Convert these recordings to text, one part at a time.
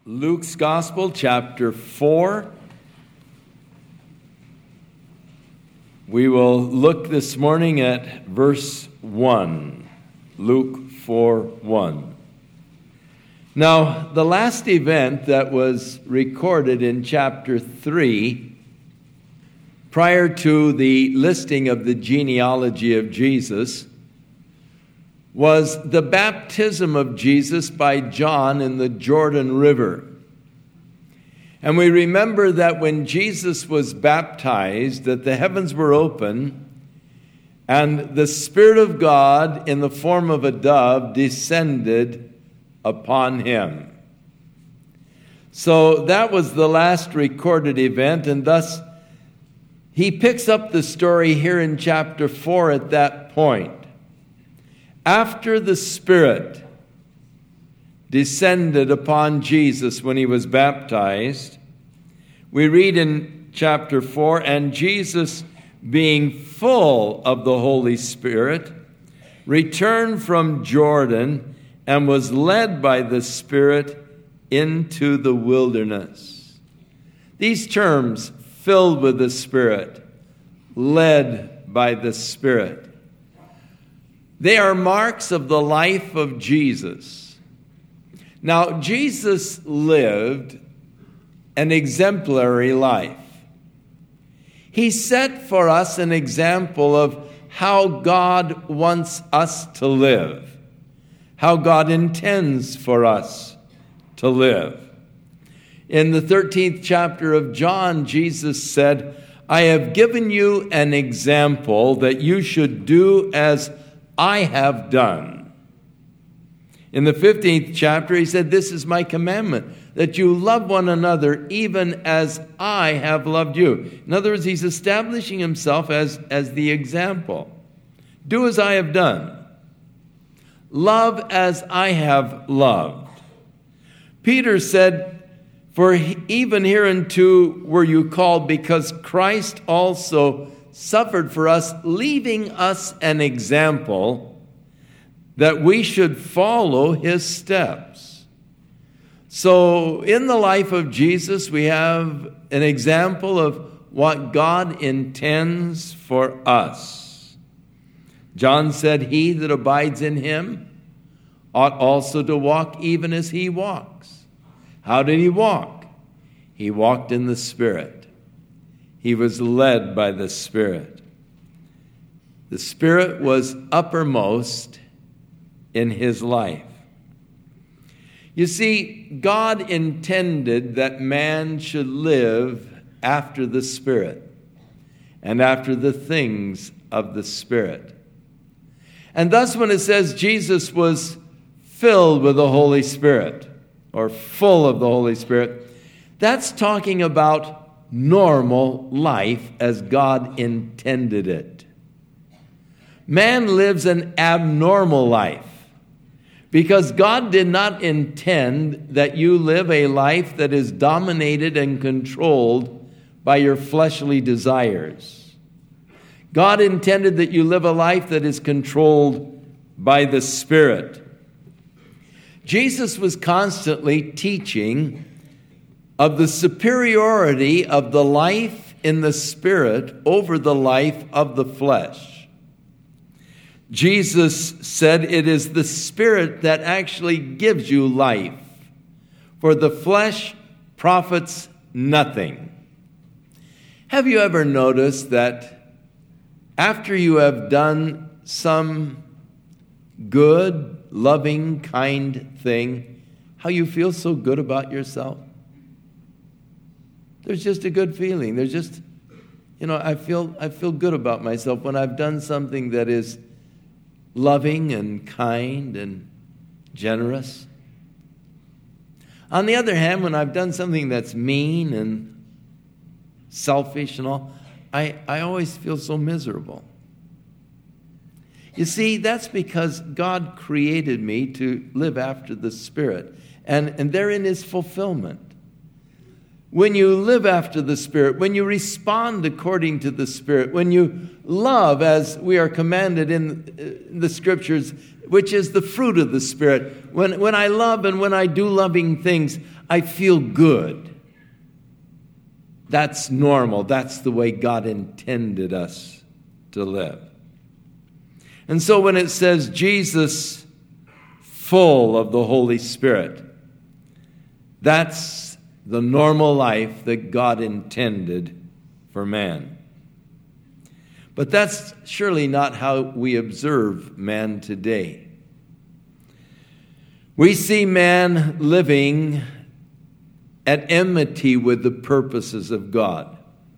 Luke's Gospel, chapter 4. We will look this morning at verse 1. Luke 4:1. Now, the last event that was recorded in chapter 3, prior to the listing of the genealogy of Jesus, was the baptism of Jesus by John in the Jordan River. And we remember that when Jesus was baptized, that the heavens were open, and the Spirit of God in the form of a dove descended upon him. So that was the last recorded event, and thus he picks up the story here in chapter 4 at that point. After the Spirit descended upon Jesus when he was baptized, we read in chapter 4, and Jesus, being full of the Holy Spirit, returned from Jordan and was led by the Spirit into the wilderness. These terms, filled with the Spirit, led by the Spirit, they are marks of the life of Jesus. Now, Jesus lived an exemplary life. He set for us an example of how God wants us to live, how God intends for us to live. In the 13th chapter of John, Jesus said, "I have given you an example that you should do as I have done." In the 15th chapter, he said, "This is my commandment, that you love one another even as I have loved you." In other words, he's establishing himself as the example. Do as I have done. Love as I have loved. Peter said, "For even hereunto were you called, because Christ also suffered for us, leaving us an example that we should follow his steps." So in the life of Jesus, we have an example of what God intends for us. John said, "He that abides in him ought also to walk even as he walks." How did he walk? He walked in the Spirit. He was led by the Spirit. The Spirit was uppermost in his life. You see, God intended that man should live after the Spirit and after the things of the Spirit. And thus when it says Jesus was filled with the Holy Spirit, or full of the Holy Spirit, that's talking about normal life as God intended it. Man lives an abnormal life because God did not intend that you live a life that is dominated and controlled by your fleshly desires. God intended that you live a life that is controlled by the Spirit. Jesus was constantly teaching of the superiority of the life in the Spirit over the life of the flesh. Jesus said it is the Spirit that actually gives you life, for the flesh profits nothing. Have you ever noticed that after you have done some good, loving, kind thing, how you feel so good about yourself? There's just a good feeling. There's just, I feel good about myself when I've done something that is loving and kind and generous. On the other hand, when I've done something that's mean and selfish and all, I always feel so miserable. You see, that's because God created me to live after the Spirit, and therein is fulfillment. When you live after the Spirit, when you respond according to the Spirit, when you love as we are commanded in the Scriptures, which is the fruit of the Spirit, when I love and when I do loving things, I feel good. That's normal. That's the way God intended us to live. And so when it says Jesus full of the Holy Spirit, that's the normal life that God intended for man. But that's surely not how we observe man today. We see man living at enmity with the purposes of God.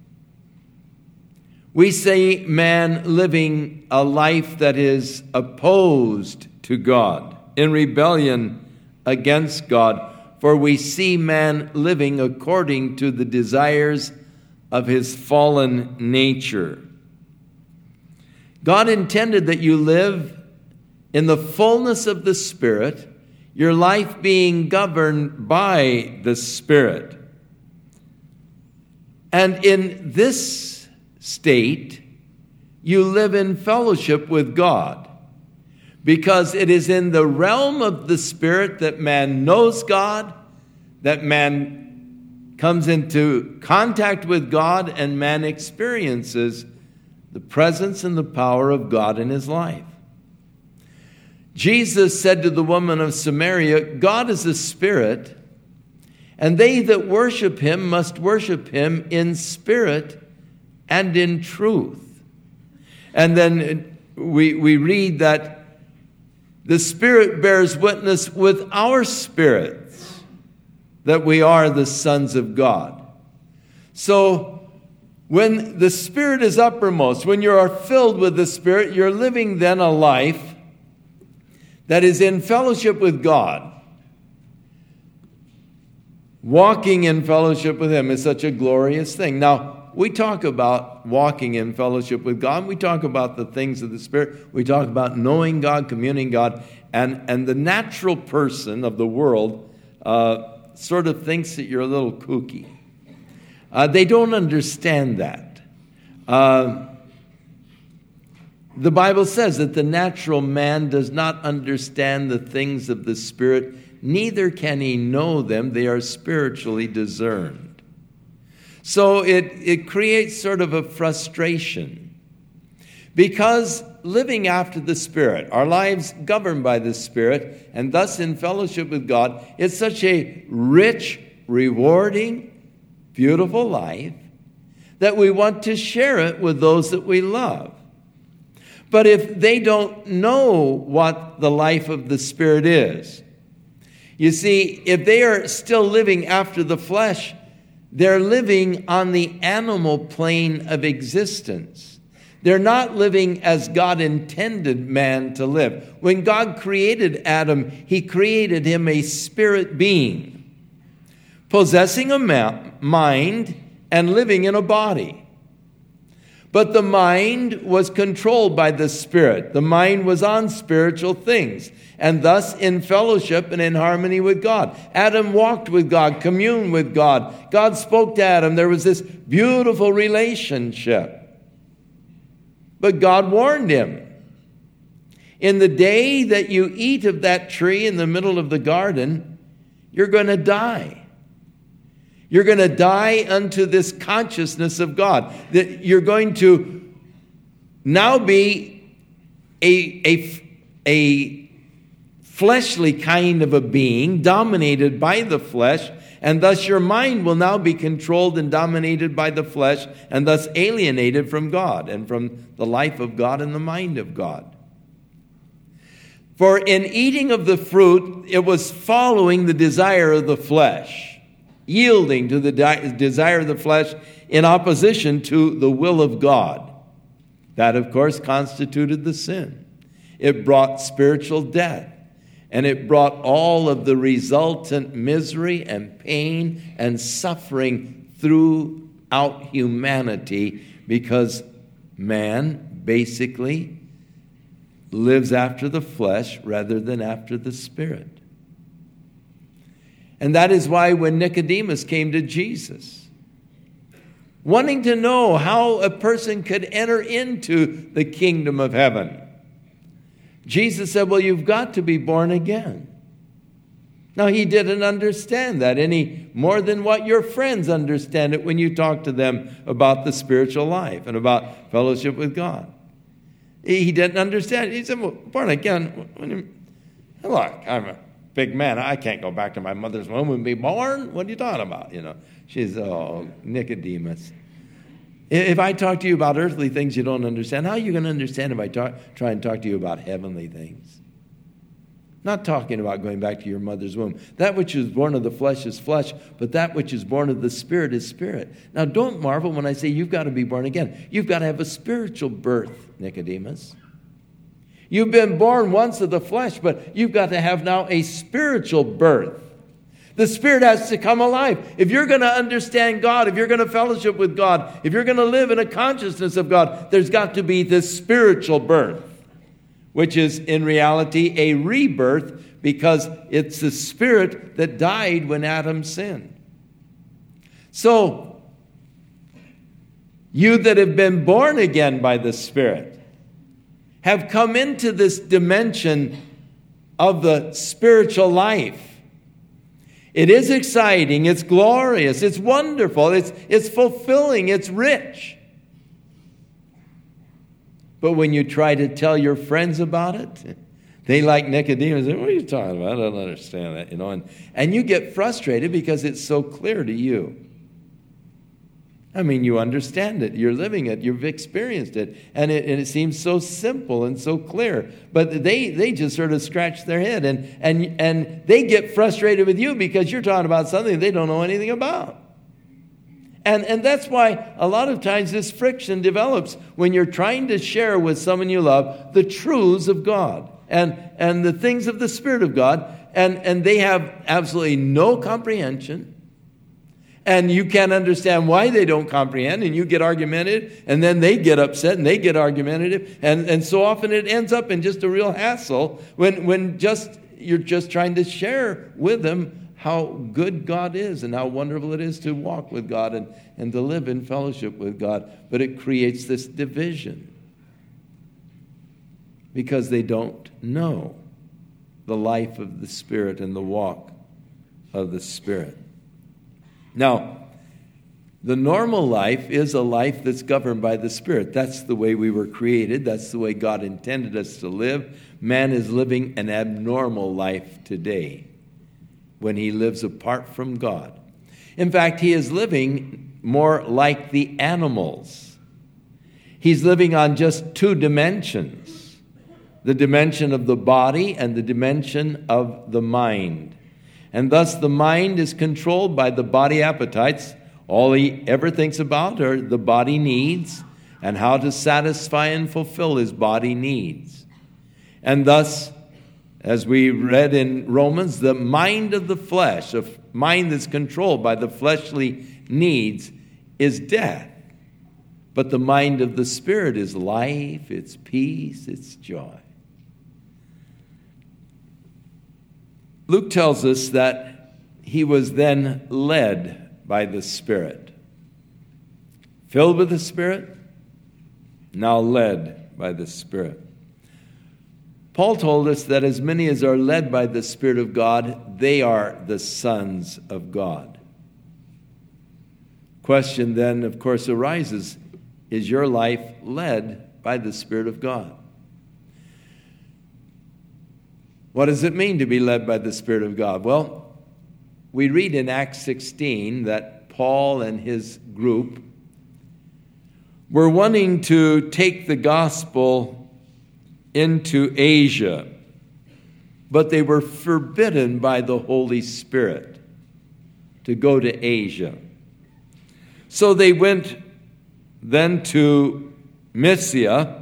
We see man living a life that is opposed to God, in rebellion against God, for we see man living according to the desires of his fallen nature. God intended that you live in the fullness of the Spirit, your life being governed by the Spirit. And in this state, you live in fellowship with God, because it is in the realm of the Spirit that man knows God, that man comes into contact with God, and man experiences the presence and the power of God in his life. Jesus said to the woman of Samaria, God is a spirit, and they that worship him must worship him in spirit and in truth. And then we read that the Spirit bears witness with our spirits that we are the sons of God. So when the Spirit is uppermost, when you are filled with the Spirit, you're living then a life that is in fellowship with God. Walking in fellowship with him is such a glorious thing. Now, we talk about walking in fellowship with God. We talk about the things of the Spirit. We talk about knowing God, communing God. And the natural person of the world sort of thinks that you're a little kooky. They don't understand that. The Bible says that the natural man does not understand the things of the Spirit, neither can he know them. They are spiritually discerned. So it creates sort of a frustration. Because living after the Spirit, our lives governed by the Spirit, and thus in fellowship with God, it's such a rich, rewarding, beautiful life that we want to share it with those that we love. But if they don't know what the life of the Spirit is, you see, if they are still living after the flesh, they're living on the animal plane of existence. They're not living as God intended man to live. When God created Adam, he created him a spirit being, possessing a mind and living in a body. But the mind was controlled by the Spirit. The mind was on spiritual things, and thus in fellowship and in harmony with God. Adam walked with God, communed with God. God spoke to Adam. There was this beautiful relationship. But God warned him. In the day that you eat of that tree in the middle of the garden, you're going to die. You're going to die unto this consciousness of God. That you're going to now be a fleshly kind of a being, dominated by the flesh, and thus your mind will now be controlled and dominated by the flesh, and thus alienated from God and from the life of God and the mind of God. For in eating of the fruit, it was following the desire of the flesh, yielding to the desire of the flesh in opposition to the will of God. That, of course, constituted the sin. It brought spiritual death, and it brought all of the resultant misery and pain and suffering throughout humanity, because man basically lives after the flesh rather than after the Spirit. And that is why when Nicodemus came to Jesus, wanting to know how a person could enter into the kingdom of heaven, Jesus said, well, you've got to be born again. Now, he didn't understand that any more than what your friends understand it when you talk to them about the spiritual life and about fellowship with God. He didn't understand. He said, well, born again, look, I'm a big man. I can't go back to my mother's womb and be born. What are you talking about? She's, Nicodemus. If I talk to you about earthly things you don't understand, how are you going to understand if I try and talk to you about heavenly things? Not talking about going back to your mother's womb. That which is born of the flesh is flesh, but that which is born of the Spirit is spirit. Now, don't marvel when I say you've got to be born again. You've got to have a spiritual birth, Nicodemus. You've been born once of the flesh, but you've got to have now a spiritual birth. The Spirit has to come alive. If you're going to understand God, if you're going to fellowship with God, if you're going to live in a consciousness of God, there's got to be this spiritual birth, which is in reality a rebirth, because it's the Spirit that died when Adam sinned. So, you that have been born again by the Spirit have come into this dimension of the spiritual life. It is exciting, it's glorious, it's wonderful, it's fulfilling, it's rich. But when you try to tell your friends about it, they, like Nicodemus, say, what are you talking about? I don't understand that, and you get frustrated because it's so clear to you. I mean, you understand it, you're living it, you've experienced it, and it seems so simple and so clear. But they just sort of scratch their head, and they get frustrated with you because you're talking about something they don't know anything about. And that's why a lot of times this friction develops when you're trying to share with someone you love the truths of God and the things of the Spirit of God, and they have absolutely no comprehension. And you can't understand why they don't comprehend, and you get argumentative, and then they get upset, and they get argumentative, and so often it ends up in just a real hassle when you're just trying to share with them how good God is and how wonderful it is to walk with God and to live in fellowship with God. But it creates this division because they don't know the life of the Spirit and the walk of the Spirit. Now, the normal life is a life that's governed by the Spirit. That's the way we were created. That's the way God intended us to live. Man is living an abnormal life today when he lives apart from God. In fact, he is living more like the animals. He's living on just two dimensions, the dimension of the body and the dimension of the mind. And thus the mind is controlled by the body appetites. All he ever thinks about are the body needs and how to satisfy and fulfill his body needs. And thus, as we read in Romans, the mind of the flesh, a mind that's controlled by the fleshly needs, is death. But the mind of the Spirit is life, it's peace, it's joy. Luke tells us that he was then led by the Spirit. Filled with the Spirit, now led by the Spirit. Paul told us that as many as are led by the Spirit of God, they are the sons of God. Question then, of course, arises, is your life led by the Spirit of God? What does it mean to be led by the Spirit of God? Well, we read in Acts 16 that Paul and his group were wanting to take the gospel into Asia, but they were forbidden by the Holy Spirit to go to Asia. So they went then to Mysia,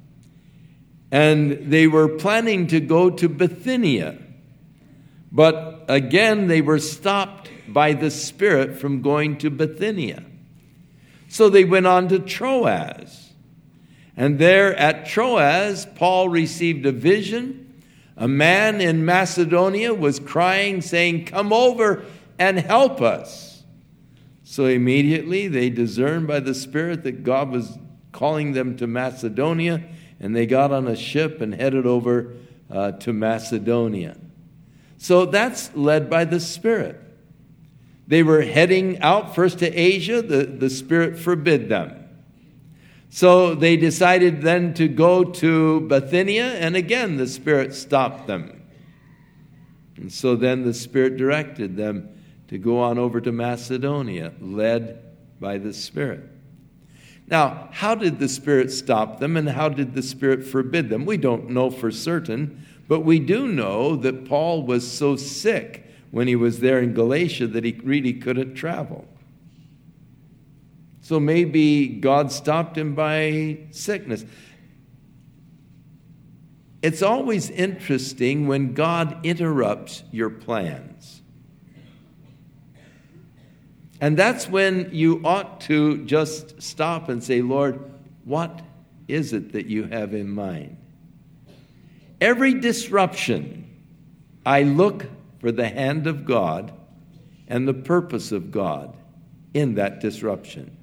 and they were planning to go to Bithynia. But again, they were stopped by the Spirit from going to Bithynia. So they went on to Troas. And there at Troas, Paul received a vision. A man in Macedonia was crying, saying, "Come over and help us." So immediately they discerned by the Spirit that God was calling them to Macedonia, and they got on a ship and headed over to Macedonia. So that's led by the Spirit. They were heading out first to Asia. The Spirit forbid them. So they decided then to go to Bithynia, and again the Spirit stopped them. And so then the Spirit directed them to go on over to Macedonia, led by the Spirit. Now, how did the Spirit stop them, and how did the Spirit forbid them? We don't know for certain, but we do know that Paul was so sick when he was there in Galatia that he really couldn't travel. So maybe God stopped him by sickness. It's always interesting when God interrupts your plans. And that's when you ought to just stop and say, Lord, what is it that you have in mind? Every disruption, I look for the hand of God and the purpose of God in that disruption.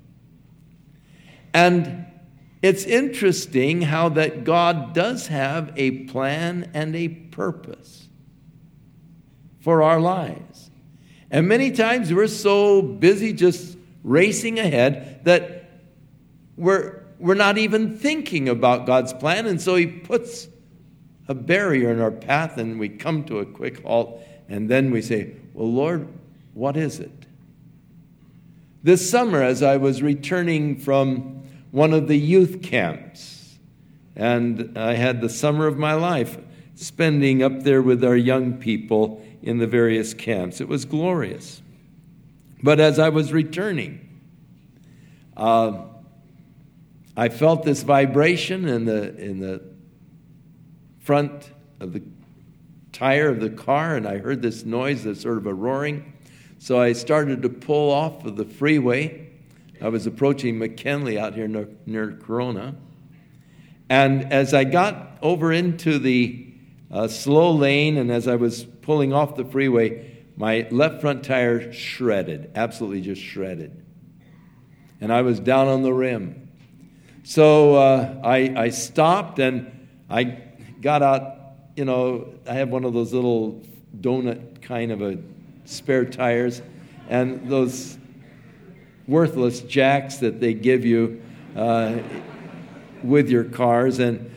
And it's interesting how that God does have a plan and a purpose for our lives. And many times we're so busy just racing ahead that we're not even thinking about God's plan. And so he puts a barrier in our path and we come to a quick halt. And then we say, well, Lord, what is it? This summer, as I was returning from one of the youth camps, and I had the summer of my life spending up there with our young people in the various camps. It was glorious. But as I was returning, I felt this vibration in the front of the tire of the car, and I heard this noise, this sort of a roaring. So I started to pull off of the freeway. I was approaching McKinley out here near Corona. And as I got over into the slow lane, and as I was pulling off the freeway, my left front tire shredded, absolutely just shredded. And I was down on the rim. So I stopped and I got out, I have one of those little donut kind of a spare tires, and those worthless jacks that they give you with your cars. And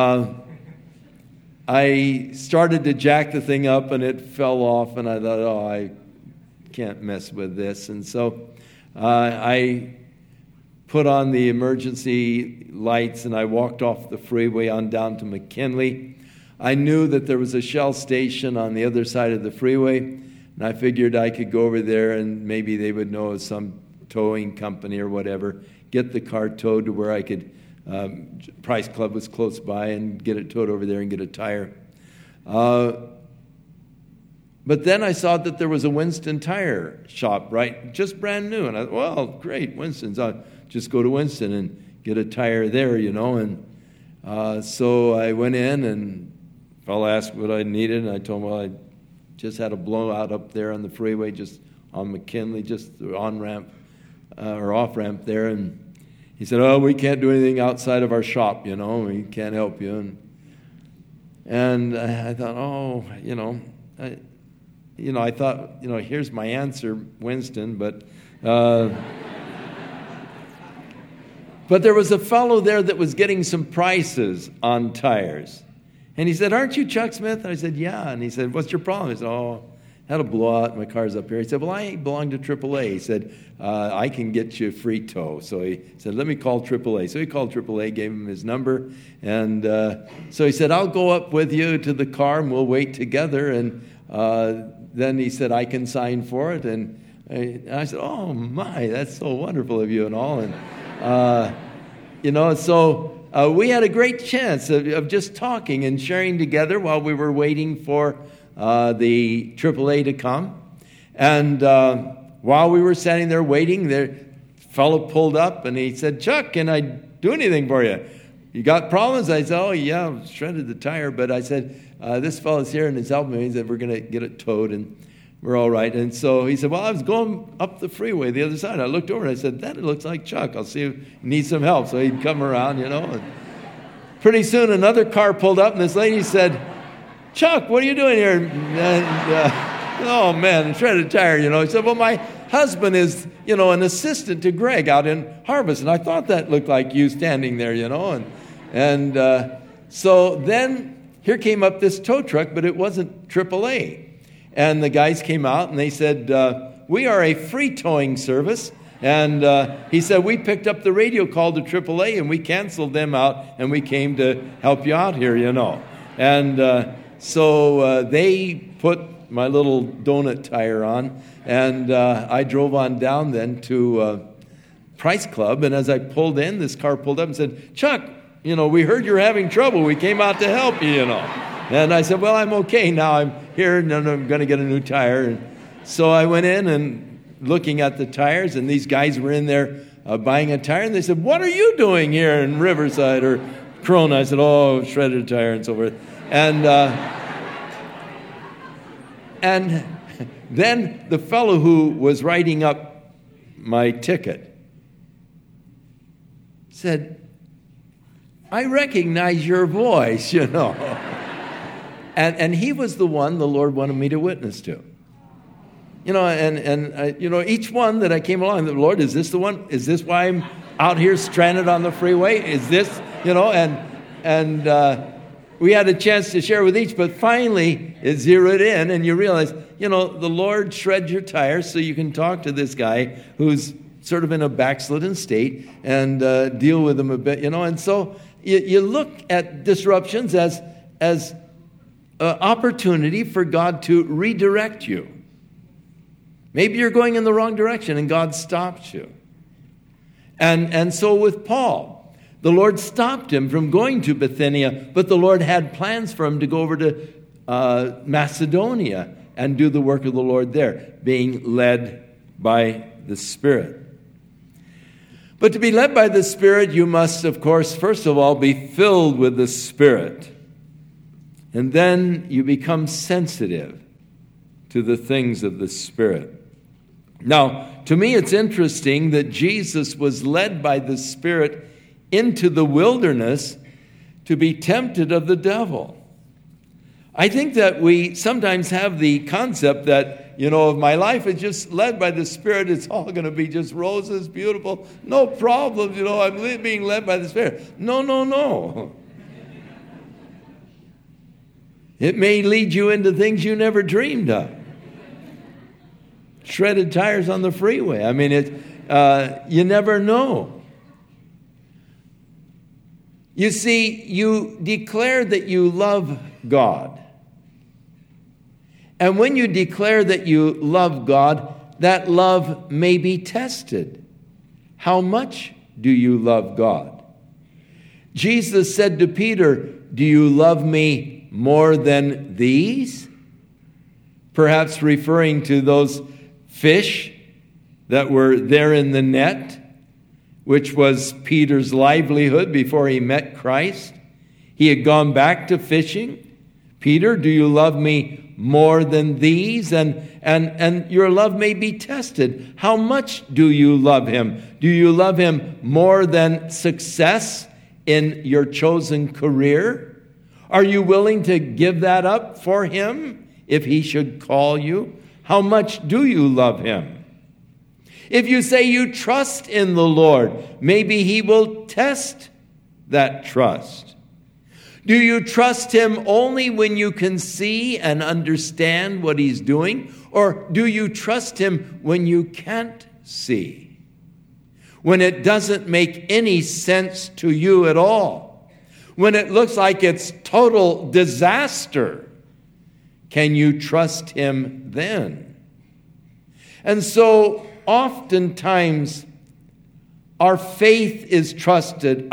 I started to jack the thing up, and it fell off, and I thought, I can't mess with this. And so I put on the emergency lights, and I walked off the freeway on down to McKinley. I knew that there was a Shell station on the other side of the freeway, and I figured I could go over there and maybe they would know some towing company or whatever, get the car towed to where I could, Price Club was close by, and get it towed over there and get a tire. But then I saw that there was a Winston tire shop, right, just brand new. And I thought, well, great, Winston's. I'll just go to Winston and get a tire there, And so I went in, and the fellow asked what I needed, and I told him, well, I just had a blowout up there on the freeway, just on McKinley, just the on-ramp or off-ramp there. And he said, oh, we can't do anything outside of our shop, we can't help you. And I thought, I thought, here's my answer, Winston, but there was a fellow there that was getting some prices on tires. And he said, aren't you Chuck Smith? And I said, yeah. And he said, what's your problem? I said, I had a blowout. My car's up here. He said, well, I belong to AAA. He said, I can get you a free tow. So he said, let me call AAA. So he called AAA, gave him his number. And so he said, I'll go up with you to the car and we'll wait together. And then he said, I can sign for it. And I said, oh, my, that's so wonderful of you and all. And, so we had a great chance of just talking and sharing together while we were waiting for the AAA to come. And while we were standing there waiting, the fellow pulled up and he said, Chuck, can I do anything for you? You got problems? I said, oh, yeah, I've shredded the tire. But I said, this fellow's here and he's helping me. He said, we're going to get it towed and we're all right. And so he said, well, I was going up the freeway the other side. I looked over and I said, that looks like Chuck. I'll see if he needs some help. So he'd come around, And pretty soon another car pulled up and this lady said, Chuck, what are you doing here? Oh, man, shredded tire, He said, well, my husband is, an assistant to Greg out in Harvest. And I thought that looked like you standing there, So then here came up this tow truck, but it wasn't AAA. And the guys came out and they said, we are a free towing service. And he said, we picked up the radio call to AAA and we canceled them out and we came to help you out here, And so they put my little donut tire on and I drove on down then to Price Club. And as I pulled in, this car pulled up and said, Chuck, we heard you're having trouble. We came out to help you, And I said, well, I'm okay now. I'm here and I'm going to get a new tire. And so I went in and looking at the tires, and these guys were in there buying a tire, and they said, what are you doing here in Riverside or Corona? I said, oh, shredded tire and so forth. And then the fellow who was writing up my ticket said, I recognize your voice, And he was the one the Lord wanted me to witness to. Each one that I came along, the Lord, is this the one? Is this why I'm out here stranded on the freeway? Is this, and we had a chance to share with each, but finally it zeroed in and you realize, the Lord shreds your tires so you can talk to this guy who's sort of in a backslidden state and deal with him a bit, and so you look at disruptions as opportunity for God to redirect you. Maybe you're going in the wrong direction and God stops you. And so with Paul, the Lord stopped him from going to Bithynia, but the Lord had plans for him to go over to Macedonia and do the work of the Lord there, being led by the Spirit. But to be led by the Spirit, you must, of course, first of all, be filled with the Spirit. And then you become sensitive to the things of the Spirit. Now, to me, it's interesting that Jesus was led by the Spirit into the wilderness to be tempted of the devil. I think that we sometimes have the concept that, if my life is just led by the Spirit, it's all going to be just roses, beautiful, no problems, I'm being led by the Spirit. No. It may lead you into things you never dreamed of. Shredded tires on the freeway. I mean, you never know. You see, you declare that you love God. And when you declare that you love God, that love may be tested. How much do you love God? Jesus said to Peter, do you love me more than these? Perhaps referring to those fish that were there in the net, which was Peter's livelihood before he met Christ. He had gone back to fishing. Peter, do you love me more than these? And your love may be tested. How much do you love him? Do you love him more than success in your chosen career? Are you willing to give that up for him if he should call you? How much do you love him? If you say you trust in the Lord, maybe he will test that trust. Do you trust him only when you can see and understand what he's doing? Or do you trust him when you can't see? When it doesn't make any sense to you at all? When it looks like it's total disaster? Can you trust him then? And so oftentimes our faith is trusted,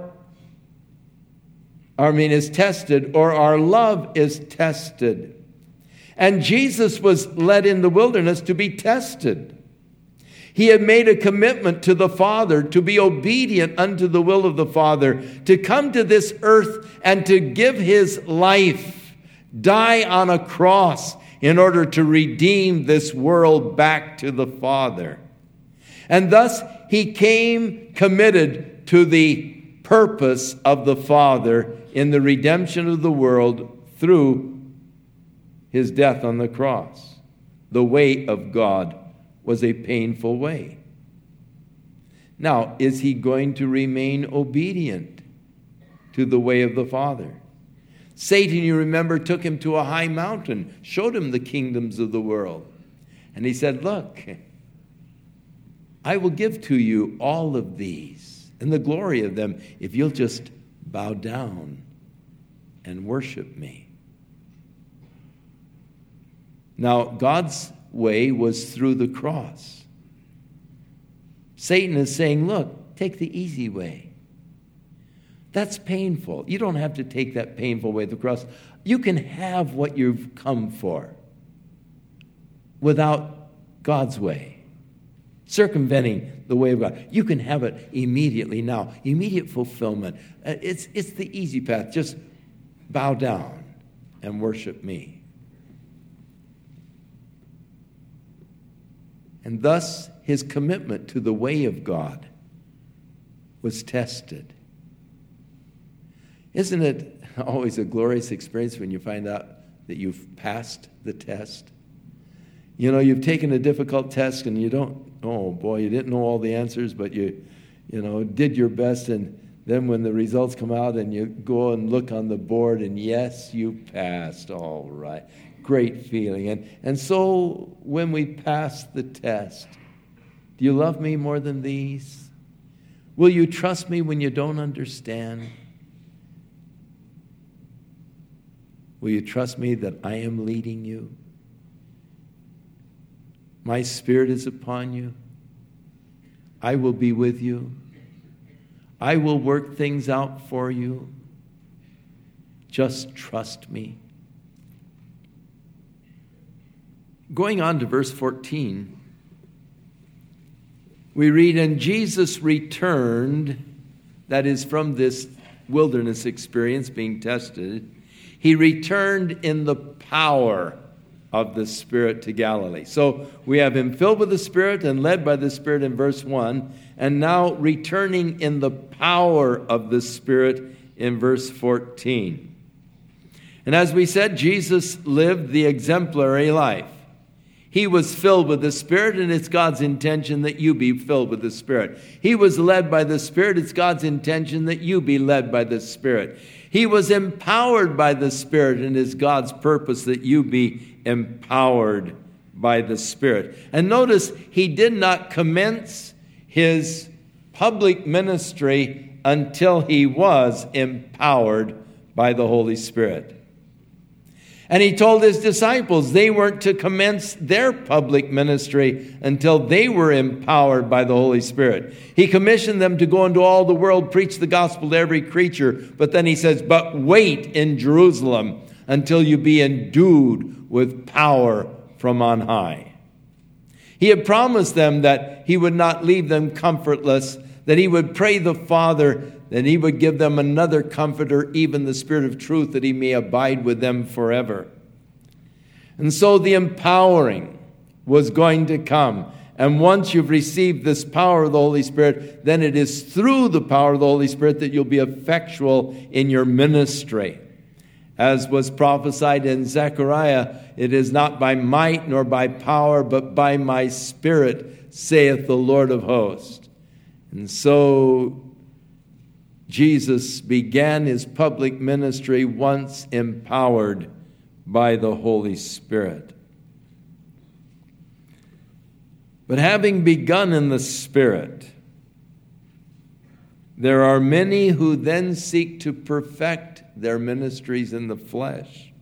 is tested, or our love is tested. And Jesus was led in the wilderness to be tested. He had made a commitment to the Father to be obedient unto the will of the Father, to come to this earth and to give his life, die on a cross in order to redeem this world back to the Father. And thus he came committed to the purpose of the Father in the redemption of the world through his death on the cross. The way of God was a painful way. Now, is he going to remain obedient to the way of the Father? Satan, you remember, took him to a high mountain, showed him the kingdoms of the world. And he said, look, I will give to you all of these and the glory of them if you'll just bow down and worship me. Now, God's way was through the cross. Satan is saying, look, take the easy way. That's painful. You don't have to take that painful way of the cross. You can have what you've come for without God's way, circumventing the way of God. You can have it immediately now, immediate fulfillment. It's the easy path. Just bow down and worship me. And thus, his commitment to the way of God was tested. Isn't it always a glorious experience when you find out that you've passed the test? You know, you've taken a difficult test and you didn't know all the answers, but you did your best, and then when the results come out and you go and look on the board and yes, you passed, all right. Great feeling. And so when we pass the test, do you love me more than these? Will you trust me when you don't understand? Will you trust me that I am leading you? My Spirit is upon you. I will be with you. I will work things out for you. Just trust me. Going on to verse 14, we read, and Jesus returned, that is from this wilderness experience being tested, he returned in the power of the Spirit to Galilee. So we have him filled with the Spirit and led by the Spirit in verse 1, and now returning in the power of the Spirit in verse 14. And as we said, Jesus lived the exemplary life. He was filled with the Spirit, and it's God's intention that you be filled with the Spirit. He was led by the Spirit. It's God's intention that you be led by the Spirit. He was empowered by the Spirit, and it's God's purpose that you be empowered by the Spirit. And notice, he did not commence his public ministry until he was empowered by the Holy Spirit. And he told his disciples they weren't to commence their public ministry until they were empowered by the Holy Spirit. He commissioned them to go into all the world, preach the gospel to every creature. But then he says, but wait in Jerusalem until you be endued with power from on high. He had promised them that he would not leave them comfortless, that he would pray the Father, that he would give them another comforter, even the Spirit of truth, that he may abide with them forever. And so the empowering was going to come. And once you've received this power of the Holy Spirit, then it is through the power of the Holy Spirit that you'll be effectual in your ministry. As was prophesied in Zechariah, it is not by might nor by power, but by my Spirit, saith the Lord of hosts. And so Jesus began his public ministry once empowered by the Holy Spirit. But having begun in the Spirit, there are many who then seek to perfect their ministries in the flesh.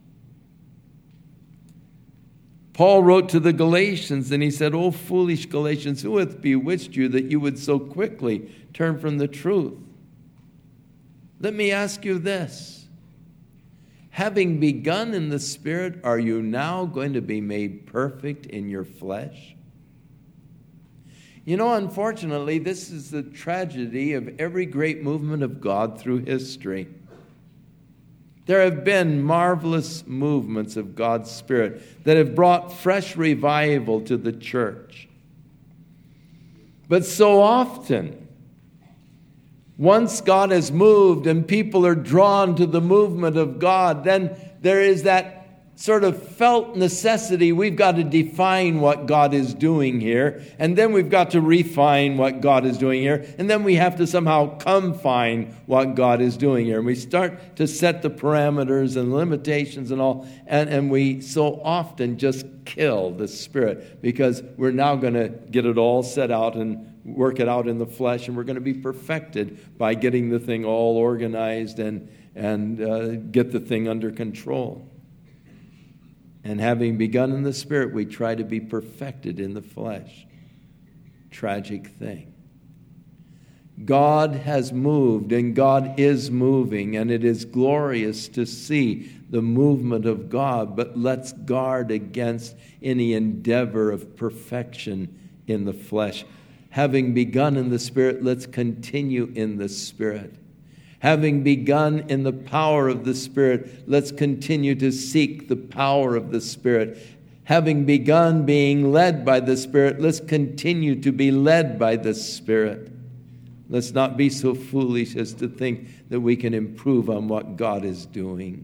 Paul wrote to the Galatians, and he said, O foolish Galatians, who hath bewitched you that you would so quickly turn from the truth? Let me ask you this. Having begun in the Spirit, are you now going to be made perfect in your flesh? You know, unfortunately, this is the tragedy of every great movement of God through history. There have been marvelous movements of God's Spirit that have brought fresh revival to the church. But so often, once God has moved and people are drawn to the movement of God, then there is that sort of felt necessity. We've got to define what God is doing here, and then we've got to refine what God is doing here, and then we have to somehow confine what God is doing here. And we start to set the parameters and limitations and all, and we so often just kill the Spirit because we're now going to get it all set out and work it out in the flesh, and we're going to be perfected by getting the thing all organized and get the thing under control. And having begun in the Spirit, we try to be perfected in the flesh. Tragic thing. God has moved, and God is moving, and it is glorious to see the movement of God, but let's guard against any endeavor of perfection in the flesh. Having begun in the Spirit, let's continue in the Spirit. Having begun in the power of the Spirit, let's continue to seek the power of the Spirit. Having begun being led by the Spirit, let's continue to be led by the Spirit. Let's not be so foolish as to think that we can improve on what God is doing.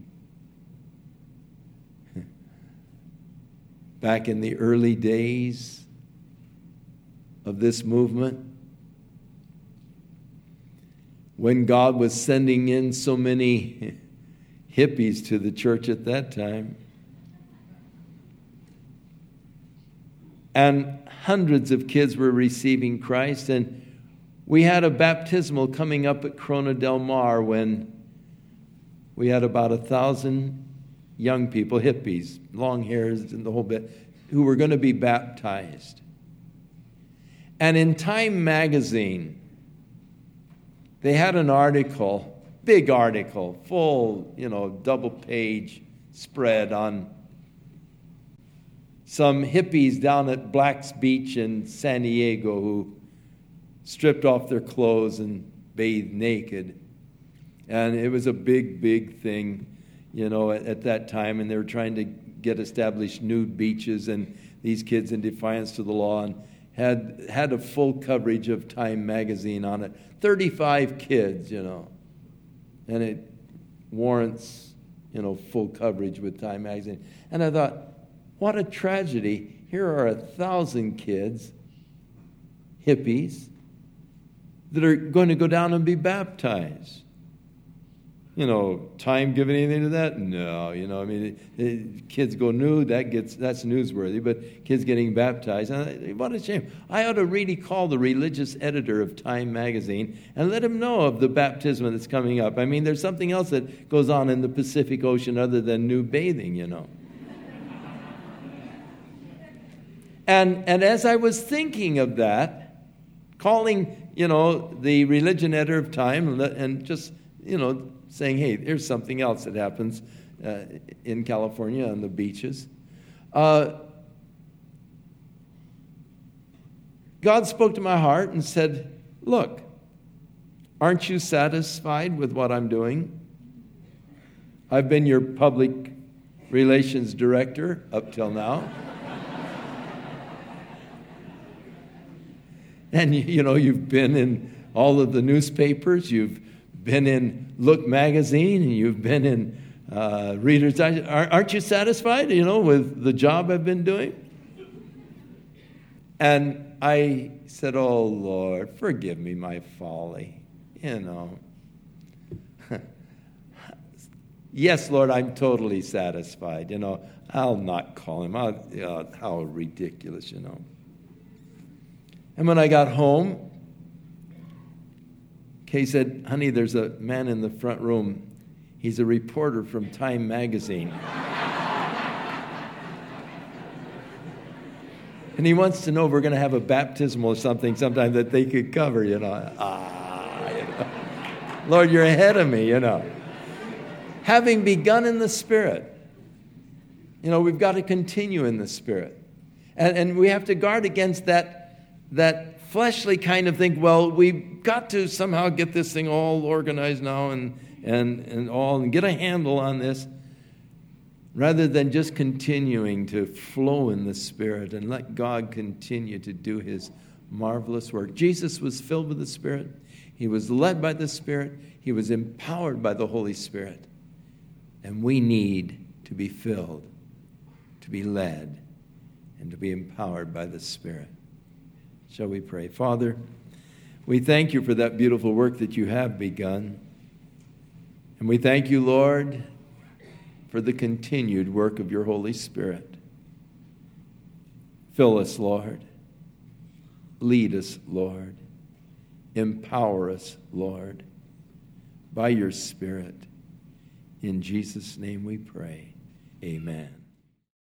Back in the early days of this movement, when God was sending in so many hippies to the church at that time, and hundreds of kids were receiving Christ, and we had a baptismal coming up at Corona del Mar when we had about 1,000 young people, hippies, long hairs and the whole bit, who were going to be baptized. And in Time magazine, they had an article, big article, full, double-page spread on some hippies down at Black's Beach in San Diego who stripped off their clothes and bathed naked. And it was a big, big thing, at that time. And they were trying to get established nude beaches, and these kids, in defiance to the law, and had a full coverage of Time magazine on it. 35 kids, and it warrants, full coverage with Time magazine. And I thought, what a tragedy. Here are 1,000 kids, hippies, that are going to go down and be baptized. Time give anything to that? No, kids go nude, that's newsworthy, but kids getting baptized, what a shame. I ought to really call the religious editor of Time magazine and let him know of the baptism that's coming up. There's something else that goes on in the Pacific Ocean other than nude bathing, And as I was thinking of that, calling, the religion editor of Time and just, saying, hey, here's something else that happens in California on the beaches. God spoke to my heart and said, look, aren't you satisfied with what I'm doing? I've been your public relations director up till now. And, you've been in all of the newspapers, you've been in Look magazine, and you've been in Reader's Digest. Aren't you satisfied, with the job I've been doing? And I said, oh, Lord, forgive me my folly, Yes, Lord, I'm totally satisfied, I'll not call him. How ridiculous, And when I got home, Kay said, honey, there's a man in the front room. He's a reporter from Time magazine. And he wants to know if we're going to have a baptismal or something sometime that they could cover, Lord, you're ahead of me, Having begun in the Spirit, we've got to continue in the Spirit. And we have to guard against that fleshly kind of thing. Well, we've got to somehow get this thing all organized now and get a handle on this, rather than just continuing to flow in the Spirit and let God continue to do his marvelous work. Jesus was filled with the Spirit. He was led by the Spirit. He was empowered by the Holy Spirit. And we need to be filled to be led and to be empowered by the Spirit. Shall we pray? Father, we thank you for that beautiful work that you have begun. And we thank you, Lord, for the continued work of your Holy Spirit. Fill us, Lord. Lead us, Lord. Empower us, Lord, by your Spirit. In Jesus' name we pray. Amen.